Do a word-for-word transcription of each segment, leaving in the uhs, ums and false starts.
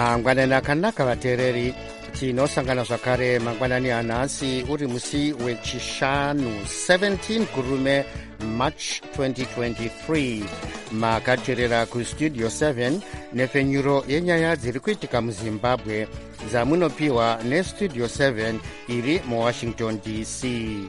mangwanani akanaka vateereri, tinosangana zvakare mangwanani anhasi uri musi wechishanu seventeen gurume March twenty twenty-three. Makateerera kustudio seven nepfenyuro yenyaya dziri kuitika muzimbabwe dzamunopiwa nestudio seven iri muwashington D C.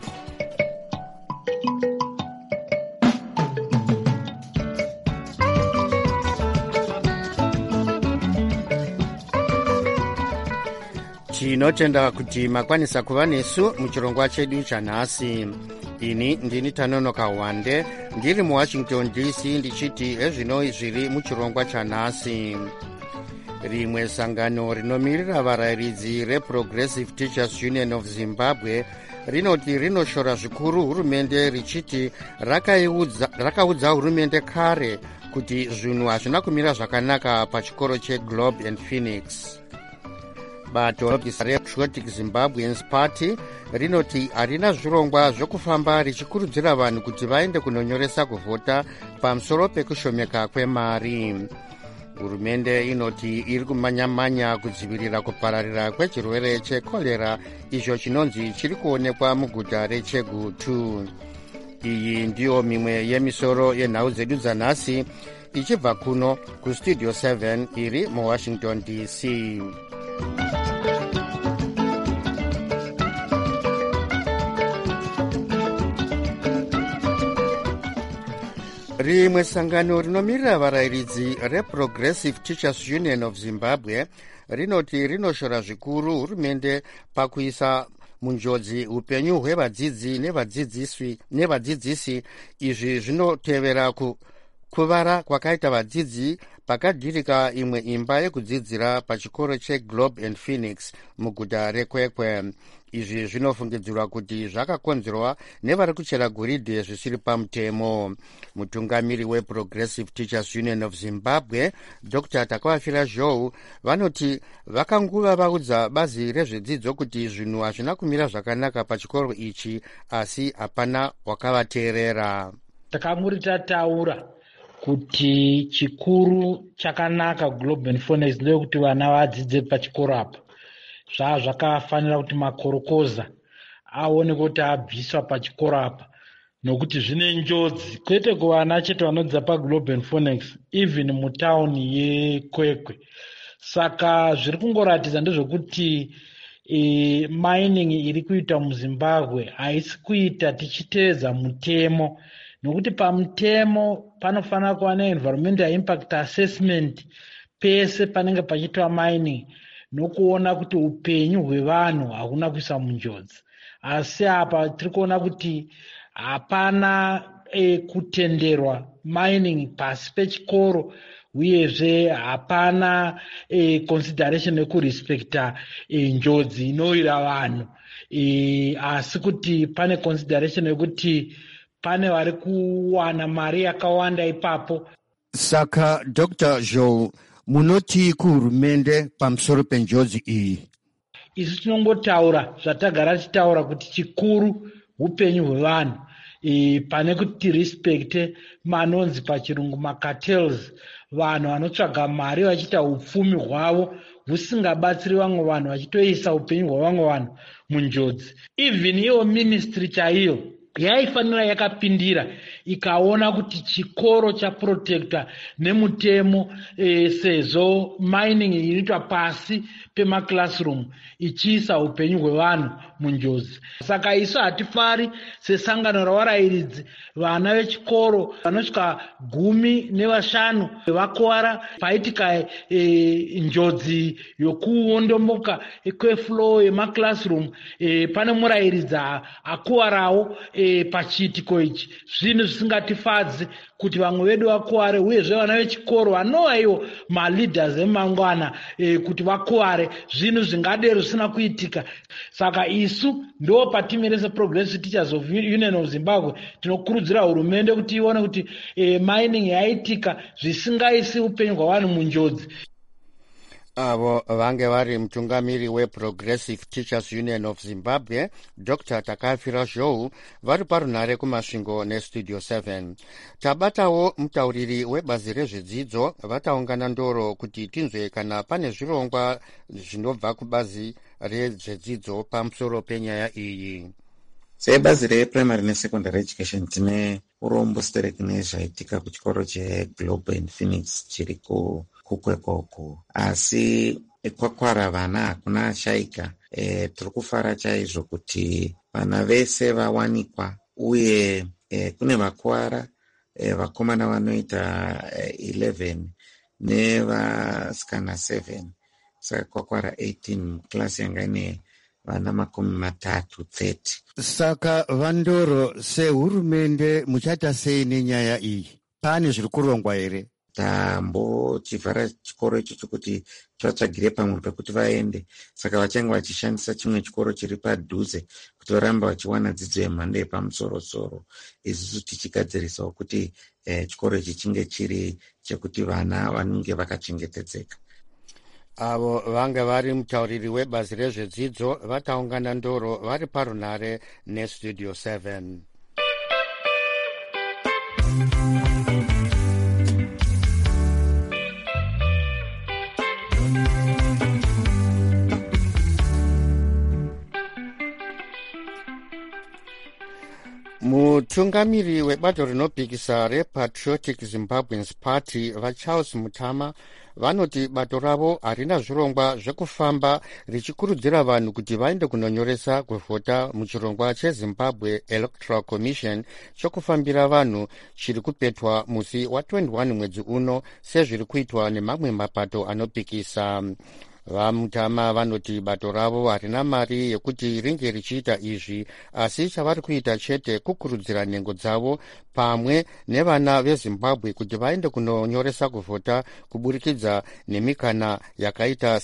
Tinotenda kuti makwanisa kuva nesu muchirongwa chedu chanhasi. Ini ndini Tanonoka Wande ndiri muwashington D C ndichiti ezvino zviri muchirongwa chanhasi. Rimwe sangano rinomirira varayiridzi reProgressive Teachers Union of Zimbabwe rinoti rinoshora zvikuru hurumende richiti rakaudza rakaudza hurumende kare kuti zvinhu hazvina kumira zvakanaka pachikoro cheGlobe and Phoenix. Bato rePatriotic Zimbabweans Party rinoti harina zvirongwa zvokufamba richikurudzira vanhu kuti vaende kunonyoresa kuvhota pamusoro pekushomeka kwemari. Hurumende inoti iri kumanya-manya kudzivirira kupararira kwechirwere chekorera izvo chinonzi chiri kuonekwa muguta reChegutu. Iyi ndiyo mimwe yemisoro yenhau dzedu dzanhasi ichibva kuno kustudio seven iri muwashington D C. Rimwe sangano rinomirira varayiridzi reProgressive Teachers Union of Zimbabwe rinoti rinoshora zvikuru hurumende pakuisa munjodzi upenyu hwevadzidzi nevadzidzisi nevadzidzisi. Izvi zvinotevera ku kuvara kwakaita vadzidzi pakadhirika imwe imba yekudzidzira pachikoro cheGlobe and Phoenix muguta reKwekwe. Izvi zvinofungidzirwa kuti zvakakonzerwa nevari kuchera goridhe zvisiri pamutemo. Mutungamiri weProgressive Teachers Union of Zimbabwe Doctor Takavafira Zhou vanoti vakanguva vaudza bazi rezvedzidzo kuti zvinhu hazvina kumira zvakanaka pachikoro ichi, asi hapana wakavateerera. Takamuri tataura kuti chikuru chakanaka Globe and Phoenix ndeyekuti vana vadzidze pachikoro apa. Zvaa zvakafanira kuti makorokoza aone kuti abviswa pachikoro apa, nokuti zvine njodzi kwete kuvana chete vanodzidza paGlobe and Phoenix, even mutauni yeKwekwe. Saka zviri kungoratidza ndezvekuti e, mining iri kuita muZimbabwe haisi kuita tichiteedza mutemo, nokuti pamutemo panofanira kuva neEnvironmental Impact Assessment pese panenge pachiitwa mining, nokuona kuti upenyu hwevanhu hakuna kuisa munjodzi. Asi apa tiri kuona kuti hapana e, kutenderwa mining pasi pechikoro, uyezve hapana e, consideration yekurespecta e, njodzi inowira vanhu, e, asi kuti pane consideration yekuti pane vari kuwana mari yakawanda ipapo. Saka Doctor Zhou, munoti kuhurumende pamusoro penjodzi iyi? Isu tinongotaura zvatagara tichitaura kuti chikuru upenyu hwevanhu, e, pane kuti respecte manonzi pachirungu macartels, vanhu vanotsvaga mari vachiita upfumi hwavo husingabatsiri vamwe vanhu, vachitoisa upenyu hwavamwe vanhu munjodzi. Even iyo ministry chaiyo yaifanira yakapindira ikaona kuti chikoro chaprotecta nemutemo e, sezvo mining inoitwa pasi pemaclassroom ichiisa upenyu hwevanhu munjodzi. Saka isu hatifari sesangano ravarayiridzi vana vechikoro vanosvika gumi nevashanu vakuwara paitika e, njodzi yokuondomoka kweflow yemaclassroom. E, pane murayiridzi akuwarawo e, pachiitiko ichi. Zvinhu zvisingatifadzi kuti vamwe vedu vakuware, uyezve vana vechikoro vanova ivo maleaders emangwana e, kuti vakuware, zvinhu zvingadero zvisina kuitika. Saka isu ndo patimirese Progressive Teachers of Union of Zimbabwe tinokurudzira hurumende kuti ione kuti e, mining yaitika zvisingaisi upenyu hwavanhu munjodzi. avo vange vari mutungamiri weProgressive Teachers Union of Zimbabwe Doctor Takafira Zhou vari parunhare kumasvingo nestudio seven. Tabatawo mutauriri webazi rezvidzidzo vataungana ndoro kuti tinzwe kana pane zvirongwa zvinobva kubazi rezvidzidzo pamusoro penyaya iyi. Sebazi reprimary nesecondary education tine urombo stereki nezvaitika kuchikoro cheGlobe in Phoenix chiri kukwekoko, asi kwakwara vana hakuna achaika. E, tiri kufara chaizvo kuti vana vese vawanikwa uye e, kune vakuwara e, vakomana vanoita e, eleven nevasikana seven, saka kwakwara eighteen, klasi yanga ine vana makumi matatu thirty. Saka vandoro sehurumende muchata sei nenyaya iyi? Pane zviri kurongwa here? Tambochivhara chikoro ichocho kuti vatsvagire pamwe pekuti vaende, saka vachange vachishandisa chimwe chikoro chiri padhuze kuti varamba vachiwana dzidzo yemhando yepamusoro-soro, isusu tichigadzirisawo kuti eh, chikoro ichi chinge chiri chekuti vana vanenge vakachengetedzeka. Avo vange vari mutauriri webazi rezvedzidzo vataungana ndoro vari parunhare nestudio seven. Mutungamiri webato rinopikisa rePatriotic Zimbabweans Party vaCharles Mutama vanoti bato ravo harina zvirongwa zvekufamba richikurudzira vanhu kuti vaende kunonyoresa kuvhota muchirongwa cheZimbabwe Electoral Commission chokufambira vanhu chiri kupetwa musi wa twenty-one mwedzi uno sezviri kuitwa nemamwe mapato anopikisa. Vamutama vanoti bato ravo harina mari yekuti ringe richiita izvi, asi chavari kuita chete kukurudzira nhengo dzavo pamwe nevana veZimbabwe kuti vaende kunonyoresa kuvhota kuburikidza nemikana yakaita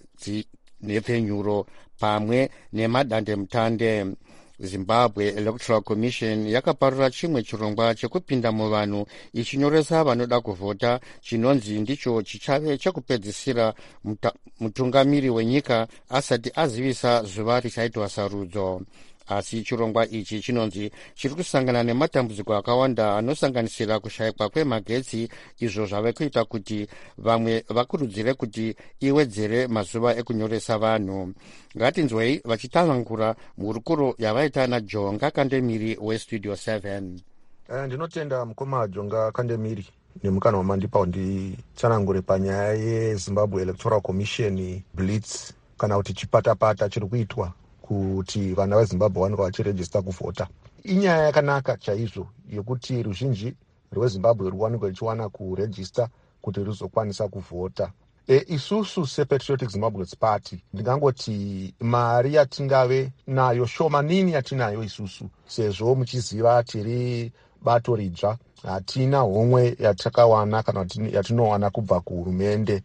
senhepfenyuro pamwe nemadandemutande. Zimbabwe Electoral Commission yakaparura chimwe chirongwa chekupinda muvanhu ichinyoresa vanoda kuvhota chinonzi ndicho chichave chekupedzisira mutungamiri wenyika asati azivisa zuva richaitwa sarudzo. Asi chirongwa ichi chinonzi chiri kusangana nematambudziko akawanda anosanganisira kushayikwa kwemagetsi, izvo zvave kuita kuti vamwe vakurudzire kuti iwedzere mazuva ekunyoresa vanhu. Ngatinzwei vachitsanangura mhurukuro yavaita naJonga Kandemiri westudio seven. Uh, ndinotenda mukoma Jonga Kandemiri nemukana wamandipa nditsanangure panyaya yeZimbabwe Electoral Commission blitz kana kuti chipatapata chiri kuitwa kuti vana veZimbabwe vanenge vachirejista kuvhota. Inyaya yakanaka chaizvo yekuti ruzhinji rweZimbabwe ruwanikwe ruchiwana kurejista kuti ruzokwanisa kuvhota. E, isusu sePatriotic Zimbabweans Party ndingangoti mari yatingave nayo shomanini yatinayo isusu, sezvo muchiziva tiri bato ridzva, hatina homwe yatakawana kana yatinowana kubva kuhurumende,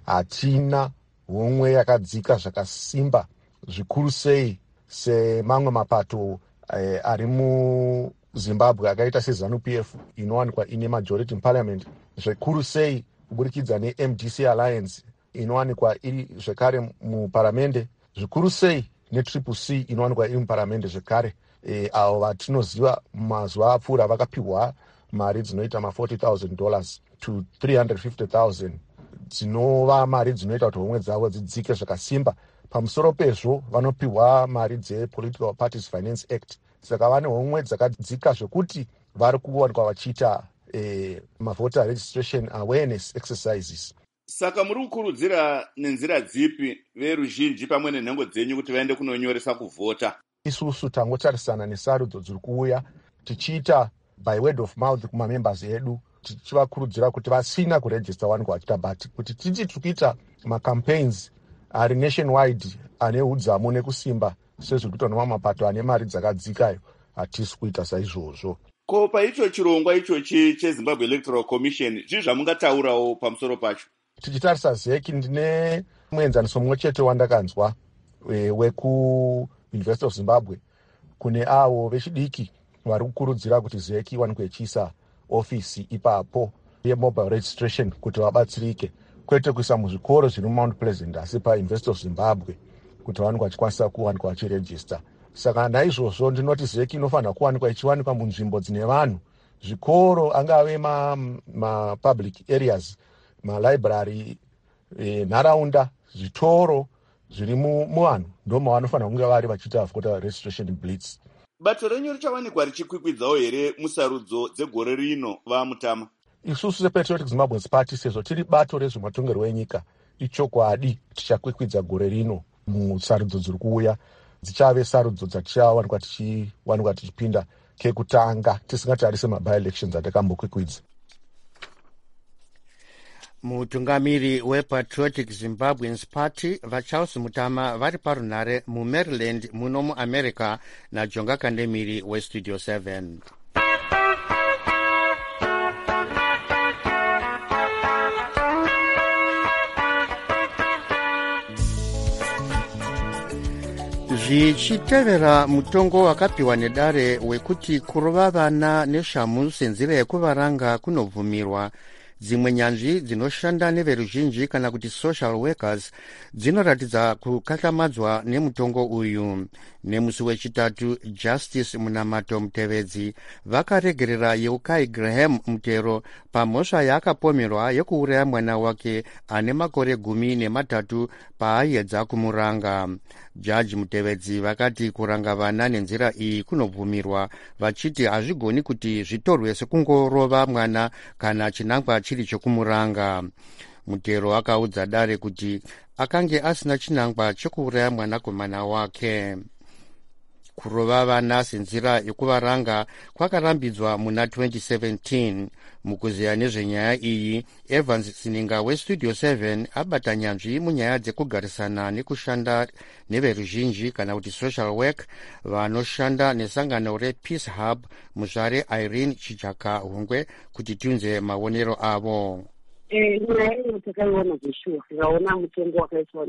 hatina homwe yakadzika zvakasimba zvikuru sei semamwe mapato eh, ari muZimbabwe akaita seZANU-P F inowanikwa ine majority parliament, zvikuru sei kuburikidza neM D C Alliance inowanikwa iri zvekare muparamende, zvikuru sei neTriple C inowanikwa iri muparamende zvekare. E, avo vatinoziva mazuva apfuura vakapiwa mari dzinoita ma forty thousand dollars to three hundred fifty thousand, dzinova mari dzinoita kuti homwe dzavo dzidzike zvakasimba. Pamusoro pezvo vanopiwa mari dzePolitical Parties Finance Act, saka vane homwe dzakadzika zvekuti vari kuwanikwa vachiita eh, mavoter registration awareness exercises. Saka muri kukurudzira nenzira dzipi veruzhinji pamwe nenhengo dzenyu kuti vaende kunonyoresa kuvhota? Isusu tangotarisana nesarudzo dziri kuuya tichiita by word of mouth kumamembers edu, tichivakurudzira kuti vasina kurejista wanikwa vachiita, but kuti titi tukuita macampaigns ari nationwide ane udzamu nekusimba sezvo kuita nemamwe mapato ane mari dzakadzikayo, hatisi kuita saizvozvo. Ko paicho chirongwa ichochi cheZimbabwe Electoral Commission zvii zvamungataurawo pamusoro pacho? Tichitarisa zeki ndine muenzaniso mumwe chete wandakanzwa e, weku University of Zimbabwe kune avo vechidiki vari kukurudzira kuti zeki iwanikwe ichiisa ofisi ipapo yemobile registration kuti vabatsirike, kwete kuisa muzvikoro zviri mumount pleasant asi pauniversity of Zimbabwe kuti vawanikwa vachikwanisa kuwanikwa vachirejista. Saka naizvozvo ndinoti zeki inofanira kuwanikwa ichiwanikwa munzvimbo dzine vanhu, zvikoro angave mapublic ma areas, malibrary, e, nharaunda, zvitoro zviri muvanhu ndo mavanofanira kunge vari vachiita voter registration blitz. Bato renyu richawanikwa richikwikwidzao here musarudzo dzegore rino vaMutama? Isusu sePatriotic Zimbabweans Party sezvo tiri bato rezvematongerwo enyika, ichokwadi tichakwikwidza gore rino musarudzo dziri kuuya. Dzichave sarudzo dzatichawanikwa tichiwanikwa tichipinda kekutanga tisingatarise maby-elections atakambokwikwidzwa. Mutungamiri wePatriotic Zimbabweans Party vaCharles Mutama vari parunhare muMaryland muno muAmerica naJonga Kandemiri weStudio seven. Zvichitevera mutongo wakapiwa nedare wekuti kurova vana neshamu senzira yekuvaranga kunobvumirwa, dzimwe nyanzvi dzinoshanda neveruzhinji kana kuti social workers dzinoratidza kukatlamadzwa nemutongo uyu. Nemusi wechitatu, Justice Munamato Mutevedzi vakaregerera Yeukai Graham mutero pamhosva yaakapomerwa yekuuraya mwana wake ane makore gumi nematatu paaedza kumuranga. Jaji Mutevedzi vakati kuranga vana nenzira iyi kunobvumirwa, vachiti hazvigoni kuti zvitorwe sekungorova mwana kana chinangwa chiri chokumuranga. Mutero akaudza dare kuti akange asina chinangwa chekuuraya mwanakomana wake. Kurova vana senzira yekuvaranga kwakarambidzwa muna twenty seventeen. Mukuziya nezvenyaya iyi, Evans Sininga weStudio seven abata nyanzvi munyaya dzekugarisana nekushanda neveruzhinji kana kuti social work vanoshanda nesangano rePeace Hub, muzvare Irene Chijaka Hungwe kuti tiunze maonero avo. nyaya iyo takaiona zveshuwa, tikaona mutongo wakaiswa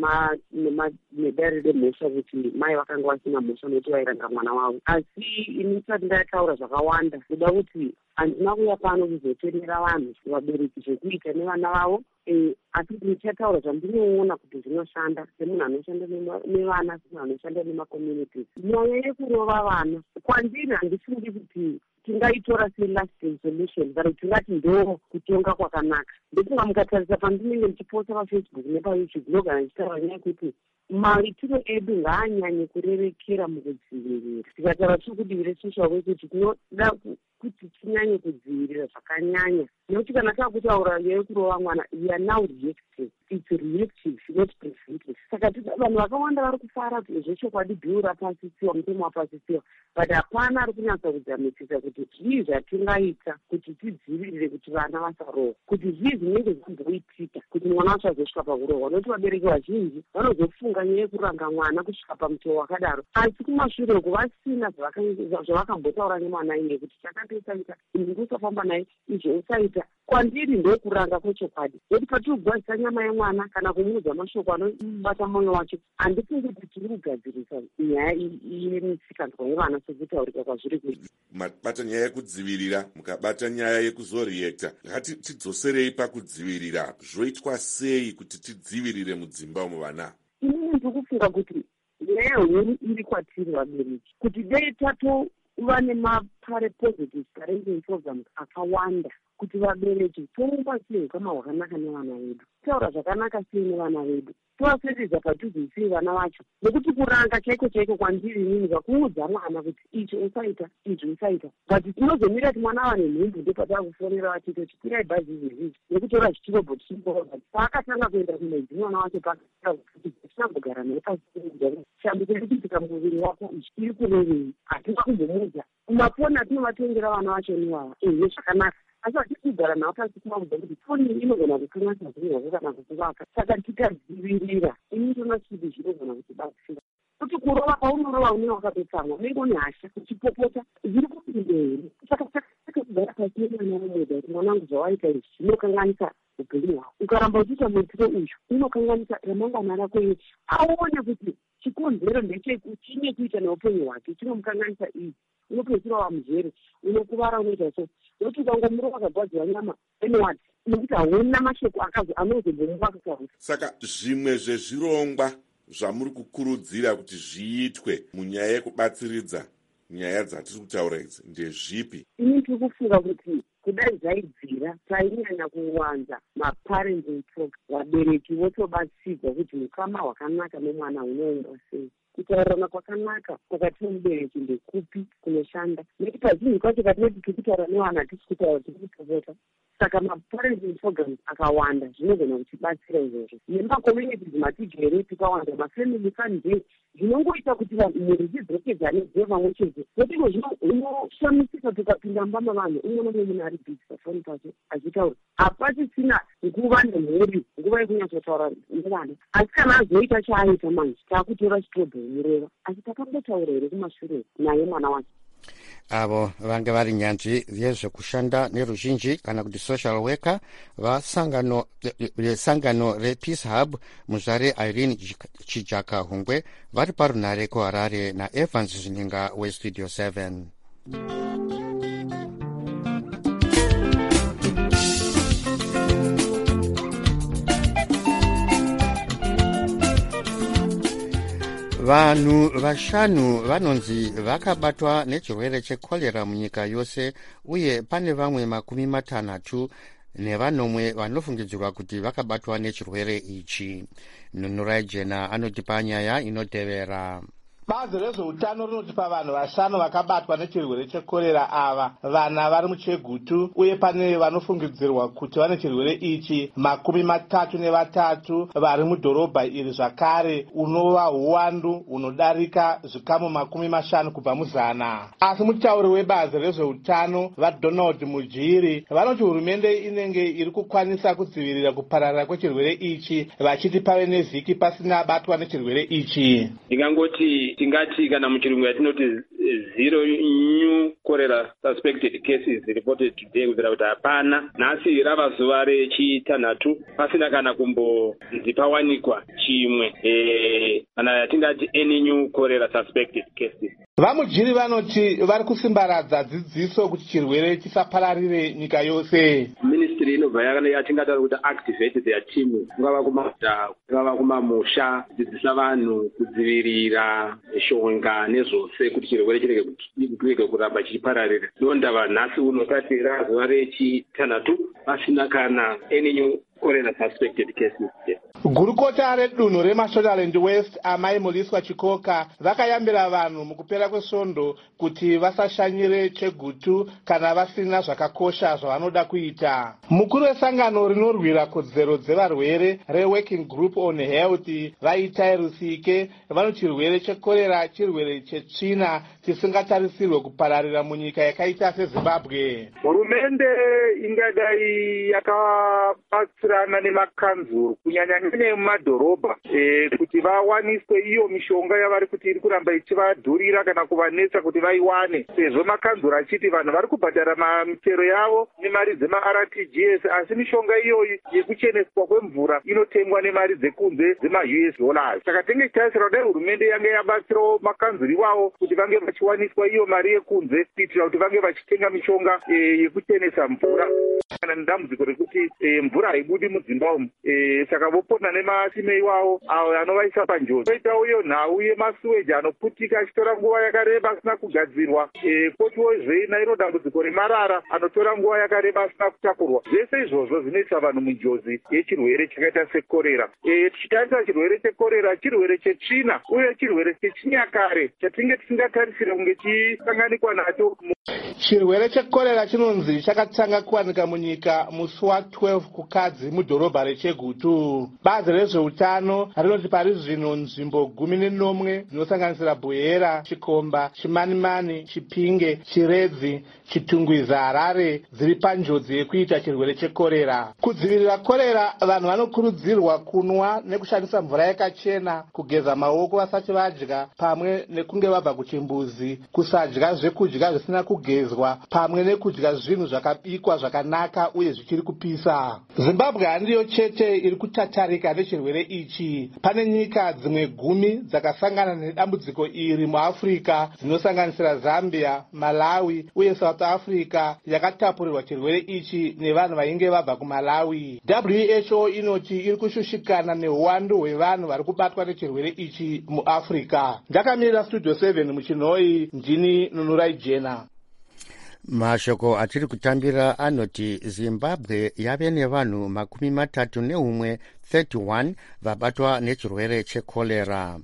nedare remhosva kuti mai vakanga vasina mhosva nokuti vairanga mwana wavo. Asi ini ndisati ndataura zvakawanda kuda kuti handina kuuya pano kuzotenera vanhu vabereki zvekuita nevana vavo, asi ndichataura zvandinoona kuti zvinoshanda semunhu anoshanda nevana, semunhu anoshanda nemakommunities. Nyaya yekurova vana kwandiri handifungi kuti tingaitora selast solution kana kuti tingati ndo kutonga kwakanaka. Ndokunga mukatarisa pandinenge ndichiposta paFacebook nepaYouTube ndogara ndichitaura nyaya yekuti maitiro edu ngaanyanye kurerekera mukudzivirira. Tikataura tiri kudii resocial work kuti tinoda kuti tinyanye kudzivirira zvakanyanya, nekuti kana taakutaura yekurova mwana, we are now reactive. It's reactive, not preventive. Saka vanhu vakawanda vari kufara kuti zvechokwadi bhiu rapasisiwa, mutemo wapasisiwa, but hapana ari kunyatsa kudzamisisa kuti zvii zvatingaita kuti tidzivirire kuti vana vasarova, kuti zvii zvinenge zvamboitika kuti mwana achazosvika pakurohwa. Nokuti vabereki vazhinji vanozofunga nyaya yekuranga mwana kusvika pamutoo wakadaro, asi kumashure uku vasina zvavakambotaura nemwana iye kuti chakatosaita ini ndosafamba naye, izvo usaita. Kwandiri ndokuranga kwechokwadi, nekuti patirikugadzisa nyama yemwana kana kumuudza mashoko anobata mwoyo wacho, handifungi kuti tiri kugadzirisa nyaya yemitsikanzwa yevana sekutaurika kwazviri kuita. Mabata nyaya yekudzivirira, mukabata nyaya yekuzoriekta. Ngati tidzoserei pakudzivirira, zvoitwa sei kuti tidzivirire mudzimba muvana? Inini ndikufunga kuti nyaya huru iri kwatiri vabereki, kuti dei tatova nemapare positive parenting programs akawanda, kuti vabereki toumba sei ukama hwakanaka nevana vedu, taura zvakanaka sei nevana vedu, tovasendedza padhuze sei vana vacho. Nekuti kuranga chaiko chaiko kwandiri inini kakumuudza mwana kuti icho usaita, izvi usaita, but tinozomira kuti mwana ava nenhumbu ndopatakufonera vachiti kuti kwirai bhazi izvezvizvi, nekutora zvichirobho tichimboa. Paakatanga kuenda kumedzi mwana wacho pakuti tinambogara naye pasi shambo chekuchitika muviri wako iri kurevei, hatina kumbomuudza. Kumafoni atinovatengera vana vacho nivava, ehe zvakanaka, asi vatikugara navo pasi kumaudza kuti foni inogona kukanganisa zvinhu kana kukuvaka. Saka tikadzivirira, ini ndinoona kuti zvinogona kutibatsira. Kuti kurova paunorova une wakatotsamwa unenge une hasha uchipopota zviri kupinde here. Saka takagara pasi nemwana womwedza kuti mwanangu zvawaita izvi zvinokanganisa upenyu hwako. Ukaramba uchiita muitiro uyu unokanganisa ramangwana rako iye aone kuti chikonzero ndechine kuita neupenyu hwake chinomukanganisa iyi. Unopedzisira wamuzvere, unokuvara, unoita so. Nokuti ukangomura wakagwadziwa nyama anywhat nokuti hauna mashoko akazi anozombomuva kusarusa. Saka zvimwe zvezvirongwa zvamuri kukurudzira kuti zviitwe munyaya yekubatsiridza nyaya dzatiri kutaura idzi ndezvipi? Ini tiri kufunga kuti kudai zvaibvira tainyanya kuwanza maparenting talk, vabereki votobatsirwa kuti ukama hwakanaka nemwana unoongwa sei, kutaurirana kwakanaka pakati pemubereki ndekupi kunoshanda. Nekuti pazhinji kwacho katinoti tiri kutaura nevana hatisi kutaura tiri kutopota. Saka maparenting programs akawanda zvinogona kutibatsira izvozvo. Nemakommunity matijere tikawanda mafamily fund day zvinongoita kuti mhuri dzidzokedzane dze vamwe chete. Nekuti zvino unoshamisika tukapinda mbama vanhu umwe nomwe munhu ari busy pafoni pake achitaura. Hapasisina nguva nemhuri, nguva yekunyatsotaura nevana. Asi kana azoita chaaita manje taakutora chitobho mureva. Asi takambotaura here kumashure naye mwana wake. Avo vange vari nyanzvi yezvekushanda neruzhinji kana kuti social worker vasangano resangano rePeace Hub muzvare Irene Chijaka Hungwe vari parunare kuHarare naEvans Zvinenga weStudio seven. Vanhu vashanu vanonzi vakabatwa nechirwere chekolera munyika yose uye pane vamwe makumi matanhatu nevanomwe vanofungidzirwa kuti vakabatwa nechirwere ichi. Nunurai Jena anotipa nyaya inotevera. Bazi rezveutano rinotipa vanhu vashanu vakabatwa nechirwere chekorera ava vana vari muChegutu uye pane vanofungidzirwa kuti vane chirwere ichi makumi matatu nevatatu vari mudhorobha iri zvakare unova uwandu unodarika zvikamu makumi mashanu kubva muzana. Asi mutauri webazi rezveutano vaDonald Mujiri vanoti hurumende inenge iri kukwanisa kudzivirira kupararira kwechirwere ichi vachiti pave nevhiki pasina abatwa nechirwere ichi. Ndingangoti tingati kana muchirungu yatinoti zero new cholera suspected cases reported today kuzira kuti hapana. Nhasi rava zuva rechitanhatu pasina kana kumbonzi pawanikwa chimwe kana yatingati any new cholera suspected cases. Vamujiri vanoti vari kusimbaradza dzidziso kuti chirwere chisapararire nyika yose. Ministry inobva yatingataura kuti activate their team kungava kumata kungava kumamusha kudzidzisa vanhu kudzivirira shonga nezvose kuti chirwere chirege kuramba chichipararira. Ndondava nhasi uno tati razuva rechitanhatu pasina kana any new cholera suspected cases. Gurukota redunhu reMashonaland West amai Muliswa Chikoka vakayambira vanhu mukupera kwesvondo kuti vasashanyire Chegutu kana vasina zvakakosha zvavanoda kuita. Mukuru wesangano rinorwira kodzero dzevarwere reWorking Group on Health Vaitai Rusike vanoti chirwere chekorera chirwere chetsvina chisingatarisirwe kupararira munyika yakaita seZimbabwe. Hurumende ingadai yakabatsirana nemakanzuru kunyanya nemumadhorobha e, kuti vawaniswe iyo mishonga yavari kuti iri kuramba ichivadhurira kana kuvanetsa kuti vaiwane, sezvo makanzuru achiti vanhu vari kubhadhara michero yavo nemari dzema-R T G S asi mishonga iyoyi yekucheneswa kwemvura inotengwa nemari dzekunze dzema-U S dollars. Saka tenge taisira dai hurumende yange yabatsirawo makanzuru iwawo kuti vange vachiwaniswa iyo mari yekunze kuitira kuti vange vachitenga mishonga e, yekuchenesa mvura kana nedambudziko rekuti e, mvura haibudi mudzimba umu. E, saka vopona nemasime iwawo avo anovaisa panjodzi. Koitawo iyo nhau yemasuweji anoputika achitora nguva yakareba asina kugadzirwa. E, kotiwozve nairo dambudziko remarara anotora nguva yakareba asina kutakurwa. Zvese izvozvo zvinoisa vanhu munjodzi yechirwere chakaita sekorera. E, tichitarisa chirwere chekorera chirwere chetsvina uye chirwere chechinyakare chatinge tisingatarisire kunge chisanganikwa nacho. Chirwere chekorera chinonzi chakatanga kuwanika munyika musi wa12 kukadzi mudhorobha reChegutu. Bazi rezveutano rinoti pari zvino nzvimbo gumi nenomwe dzinosanganisira Buyera, Chikomba, Chimanimani, Chipinge, Chiredzi, Chitungwiza, Harare dziri panjodzi yekuita chirwere chekorera. Kudzivirira korera vanhu vanokurudzirwa kunwa nekushandisa mvura yakachena, kugeza maoko vasati vadya pamwe nekunge vabva kuchimbuzi, kusadya zvekudya zvisina kugezwa pamwe nekudya zvinhu zvakabikwa zvakanaka uye zvichiri kupisa. Zimbabwe zimbabwe handiyo chete iri kutatarika nechirwere ichi. Pane nyika dzimwe gumi dzakasangana nedambudziko iri muafrica dzinosanganisira Zambia, Malawi uye South Africa yakatapurirwa chirwere ichi nevanhu vainge vabva kuMalawi. W H O inoti iri kushushikana neuwandu hwevanhu vari kubatwa nechirwere ichi muafrica. Ndakamirira Studio seven muchinhoi, ndini Nunurai Jena. Mashoko atiri kutambira anoti Zimbabwe yave nevanhu makumi matatu neumwe thirty-one vabatwa nechirwere chekolera.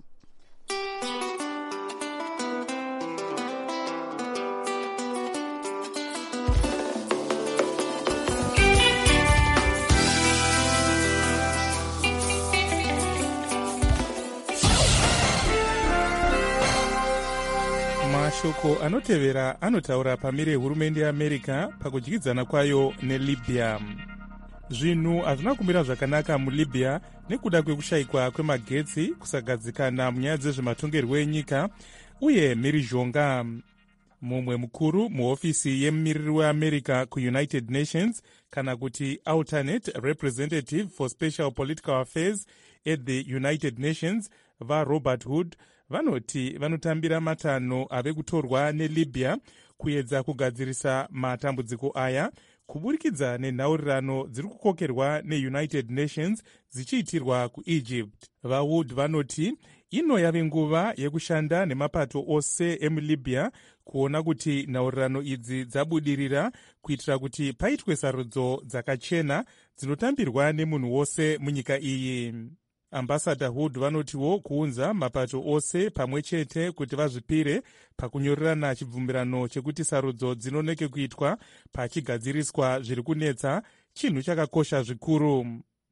Mashoko anotevera anotaura pamire hurumende yeAmerica pakudyidzana kwayo neLibya. Zvinhu hazvina kumira zvakanaka muLibya nekuda kwekushayikwa kwemagetsi, kusagadzikana munyaya dzezvematongerwo enyika uye mhirizhonga. Mumwe mukuru muhofisi yemumiriri weAmerica kuUnited Nations kana kuti alternate representative for special political affairs at the United Nations vaRobert Hood vanoti vanotambira matanho ave kutorwa neLibya kuedza kugadzirisa matambudziko aya kuburikidza nenhaurirano dziri kukokerwa neUnited Nations dzichiitirwa kuEgypt. VaWood vanoti ino yave nguva yekushanda nemapato ose emuLibya kuona kuti nhaurirano idzi dzabudirira kuitira kuti paitwe sarudzo dzakachena dzinotambirwa nemunhu wose munyika iyi. Ambassador Hood vanotiwo kuunza mapato ose pamwe chete kuti vazvipire pakunyorerana chibvumirano chekuti sarudzo dzinoneke kuitwa pachigadziriswa zviri kunetsa chinhu chakakosha zvikuru.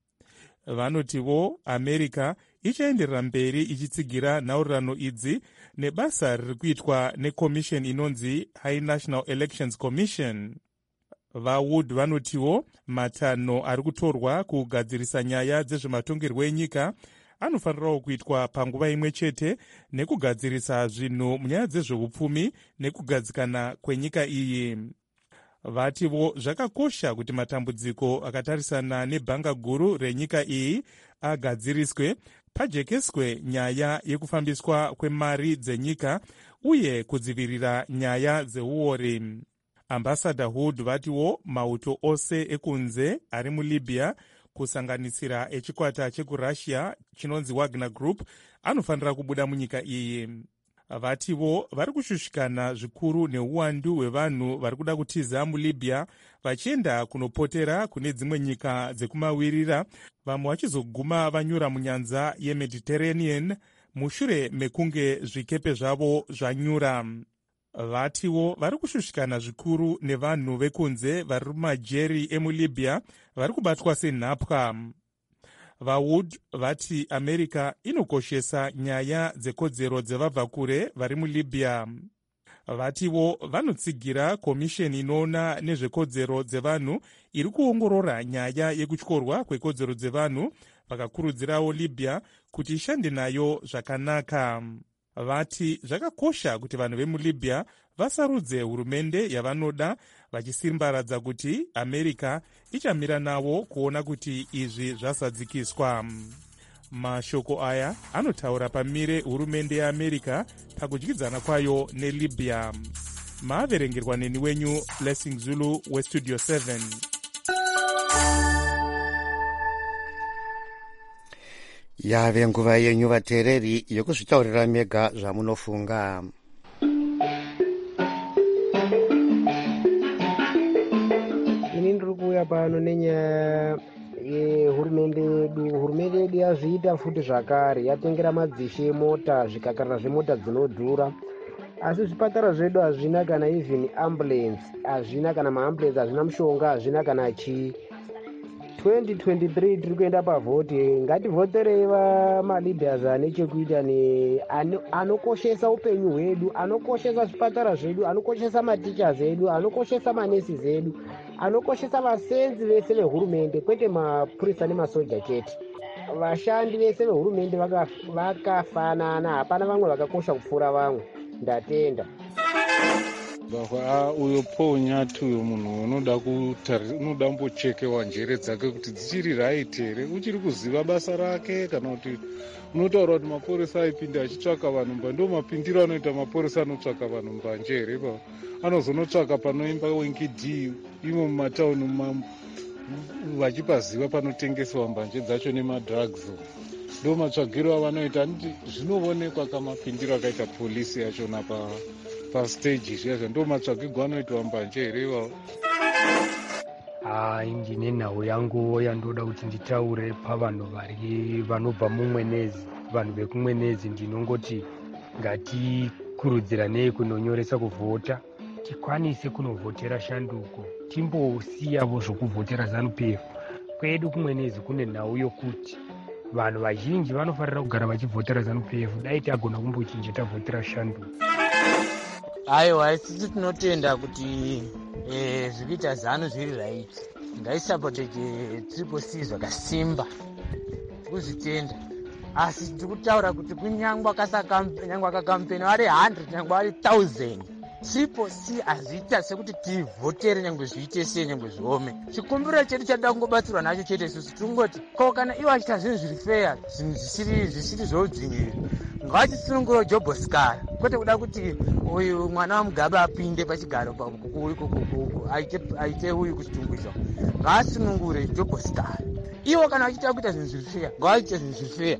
Vanotiwo America ichaenderera mberi ichitsigira nhaurirano idzi nebasa riri kuitwa neCommission inonzi High National Elections Commission. VaWood vanotiwo matanho ari kutorwa kugadzirisa nyaya dzezvematongerwo enyika anofanirawo kuitwa panguva imwe chete nekugadzirisa zvinhu munyaya dzezveupfumi nekugadzikana kwenyika iyi. Vatiwo zvakakosha kuti matambudziko akatarisana nebhanga guru renyika iyi agadziriswe, pajekeswe nyaya yekufambiswa kwemari dzenyika uye kudzivirira nyaya dzeuori. Ambassador Hood vatiwo mauto ose ekunze ari muLibya kusanganisira echikwata chekurussia chinonzi Wagner Group anofanira kubuda munyika iyi. Vatiwo vari kushushikana zvikuru neuwandu hwevanhu vari kuda kutiza muLibya vachienda kunopotera kune dzimwe nyika dzekumawirira, vamwe vachizoguma vanyura munyanza yeMediterranean mushure mekunge zvikepe zvavo zvanyura. Vatiwo vari kushushikana zvikuru nevanhu vekunze vari mumajeri emuLibya vari kubatwa senhapwa. VaWood vati America inokoshesa nyaya dzekodzero dzevabva kure vari muLibya. Vatiwo vanotsigira komisheni inoona nezvekodzero dzevanhu iri kuongorora nyaya yekutyorwa kwekodzero dzevanhu, vakakurudzirawo Libya kuti ishande nayo zvakanaka. Vati zvakakosha kuti vanhu vemuLibya vasarudze hurumende yavanoda, vachisimbaradza kuti America ichamira navo kuona kuti izvi zvasadzikiswa. Mashoko aya anotaura pamire hurumende yeAmerica pakudyidzana kwayo neLibya. Maaverengerwa neni wenyu Blessing Zulu weStudio seven. Yave nguva yenyu vateereri yokuzvitaurira mega zvamunofunga. Ini ndiri kuuya pano nenyaya yehurumende yedu. Hurumende yedu yazviita futi zvakare, yatengera madzishe emota, zvikakarira zvemota dzinodhura, asi zvipatara zvedu hazvina kana even ambulance, hazvina kana maambulance, hazvina mushonga, hazvina kana chii. twenty twenty-three tiri kuenda pavhoti, ngativhoterei vamaleaders ane chekuita anokoshesa upenyu hwedu, anokoshesa zvipatara zvedu, anokoshesa matichers edu, anokoshesa manesi edu, anokoshesa vasenzi vese vehurumende, kwete mapurisa nemasoja chete. Vashandi vese vehurumende vakafanana, hapana vamwe vakakosha kupfuura vamwe. Ndatenda. baba uyo Paul Nyati uyo munhu unoda unoda mbochekewa njere dzake kuti dzichiri right here, uchiri kuziva basa rake kana kuti unotaura kuti mapurisa aipinda achitsvaka vanhu mba, ndo mapindiro anoita mapurisa anotsvaka vanhu mbanje here baba. Anozonotsvaka panoimba wenkidi imo mumatauni vachipaziva panotengeswa mbanje dzacho nemadrugs, ndo matsvagiro avanoita. Zvinoonekwa kamapindiro akaita polisi yachona pa pastage zviya, ndo matsvagirwo anoitwa mbanje here ivavo. Hai, ndine nhau yangu yandoda kuti nditaure pavanhu vari vanobva mumwenezi, vanhu vekumwenezi. Ndinongoti ngatikurudziranei kunonyoresa kuvhota, tikwanise kunovhotera Shanduko, timbosiyavo zvokuvhotera ZANU P F. Kwedu kumwenezi kune nhau yokuti vanhu vazhinji vanofanira kugara vachivhotera ZANU P F, dai tagona kumbochinja tavhotera Shanduko. Aiwa, isusu tinotenda kuti eh, zvikuita ZANU zviri right, ngaisapoteje triple C zvakasimba, kuzvitenda. Asi tikutaura kuti kunyangwa akakampeni vari one hundred nyangwa vari one thousand, triple C hazviita sekuti tivhotere nyangwe zviite sei nyangwe zviome. Chikumbiro chedu chada kungobatsirwa nacho chete isusu tungoti ko kana ivo achiita zvinhu zviri fair, zvinhu zvisiri zvoudzvinyirira, ngavachisunungura Job Oscar, kwete kuda kuti uyu mwana waMugabe apinde pachigaro aite uyu kuchitungwiswa. Ngavasunungure Job Oscar. Ivo kana vachiita kuita zvinhu zviri fair, ngavachiita zvinhu zviri fair.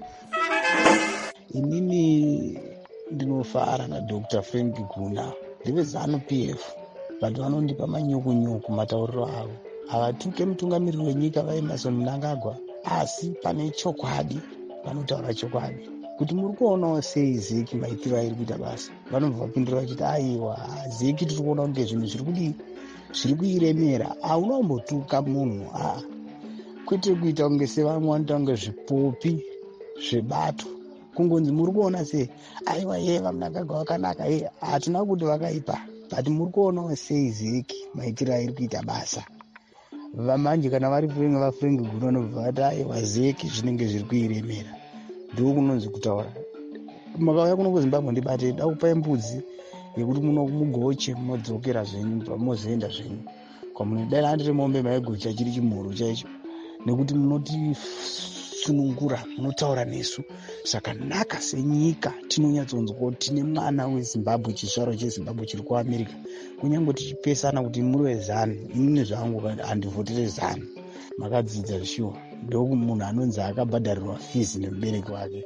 Inini ndinofara naDr Frank Guna ndeve ZANU P F. Vanhu vanondipa manyuku-nyuku matauriro avo. Havatuke mutungamiriri wenyika vaEmmerson Mnangagwa, asi pane chokwadi vanotaura chokwadi. Kuti muri kuonawo sei Zeki maitiro airi kuita basa, vanobva vapindura vachiti aiwa Zeki tiri kuona kunge zvinhu zviri kudii, zviri kuiremera. Aunombotuka munhu a kwete kuita kunge sevamwe vanoita kunge zvipopi zvebato, kungonzi muri kuona sei aiwa ye vaMnangagwa vakanaka ye, hatina kuti vakaipa, but muri kuonawo sei Zeki maitiro airi kuita basa. Vamanje kana vari Frank vaFrank Guna vanobva vati aiwa Zeki zvinenge zviri kuiremera. Ndo kunonzi kutaura makauya kuno kuZimbabwe ndibate dakupai mbudzi yekuti muno mugoche munodzokera zvenyu pamunozoenda zvenyu kwamunodai andiri mombe maigocha chiri chimhuru chaicho, nekuti munoti sunungura, munotaura nesu zvakanaka senyika. Tinonyatsonzwa kuti tine mwana weZimbabwe, chizvaro cheZimbabwe chiri kuAmerica, kunyange tichipesana kuti muri weZANU, inini zvangu handivhotere ZANU, makadzidza zvishuwa. Ndoku munhu anonzi akabhadharirwa fees nemubereki wake.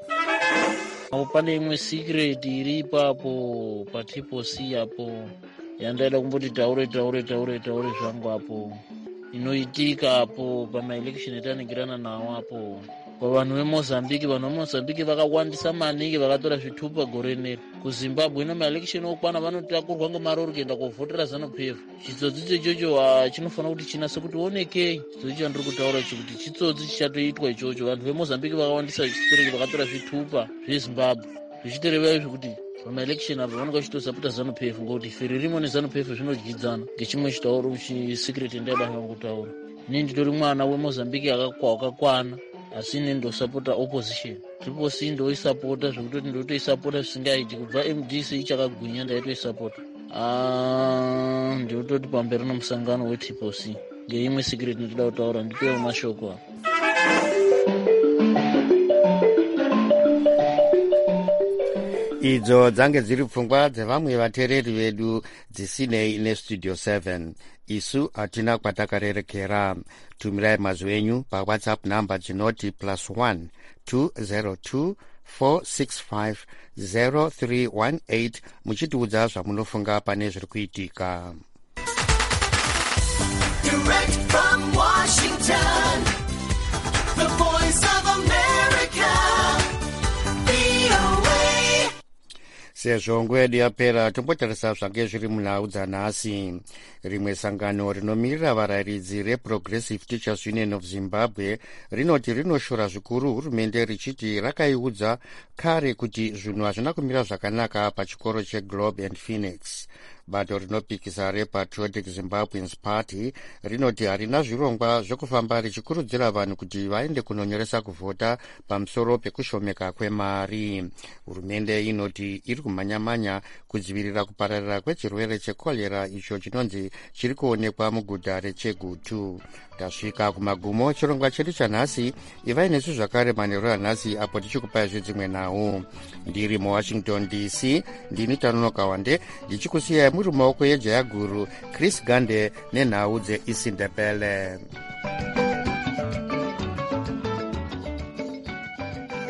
Pane imwe secret iri ipapo patriple C apo yandaida kumboti taure taure taure taure zvangu apo inoitika apo pamaelection etaningirana nawo apo pavanhu veMozambique. Vanhu veMozambique vakawandisa maningi, vakatora zvitupa gore neri. KuZimbabwe ino maelection okwana vanotakurwa ngemarori kuenda kovhotera ZANU P F. Chitsotsi ichocho chinofanira kuti chinase kuti onekei. Chitsotsi chandiri kutaura chikuti chitsotsi chichatoitwa ichocho. Vanhu veMozambique vakawandisa chistereki vakatora zvitupa zveZimbabwe zvichitereva izvo kuti pamaelection apo vanenge vachitosapota ZANU P F, ngokuti feri rimo neZANU P F zvinodyidzana. Ngechimwe chitauro chisecret ndaida kutaura, ini nditori mwana weMozambique akakwana, asi ine ndosapota opposition. Triple C ndoisapota zvekutoti ndotoisapota zvisingaiti. Kubva M D C ichakagwinya ndaitoisapota. Ah, ndinototi pamberi nomusangano weTriple C. Ngeimwe secret ndinoda kutaura, ndipewo mashoko apa. Idzo dzange dziri pfungwa dzevamwe vateereri vedu dzisinei nestudio seven. Isu hatina kwatakarerekera. Tumirai mazwi enyu paWhatsApp number dzinoti plus one two zero two four six five zero three one eight muchitiudza zvamunofunga pane zviri kuitika. Direct from Washington, the voice of America, V O A. Sezvo nguva yedu yapera, tombotarisa zvange zviri munhau dzanhasi. Rimwe sangano rinomirira varayiridzi reProgressive Teachers Union of Zimbabwe rinoti rinoshora zvikuru hurumende richiti rakaiudza kare kuti zvinhu hazvina kumira zvakanaka pachikoro cheGlobe and Phoenix. bato rinopikisa repatriotic zimbabweans party rinoti harina zvirongwa zvokufamba richikurudzira vanhu kuti vaende kunonyoresa kuvhota pamusoro pekushomeka kwemari. Hurumende inoti iri kumhanya-manya kudzivirira kupararira kwechirwere chekorera icho chinonzi chiri kuonekwa muguta reChegutu. Tasvika kumagumo chirongwa chedu chanhasi. Ivai nesu zvakare manheru anhasi apo tichikupai zvedzimwe nhau. Ndiri muwashington D C ndini Tanonoka Wande ndichikusiyai muri mumaoko yejaya guru Chris Gande nenhau dzeIsindebele.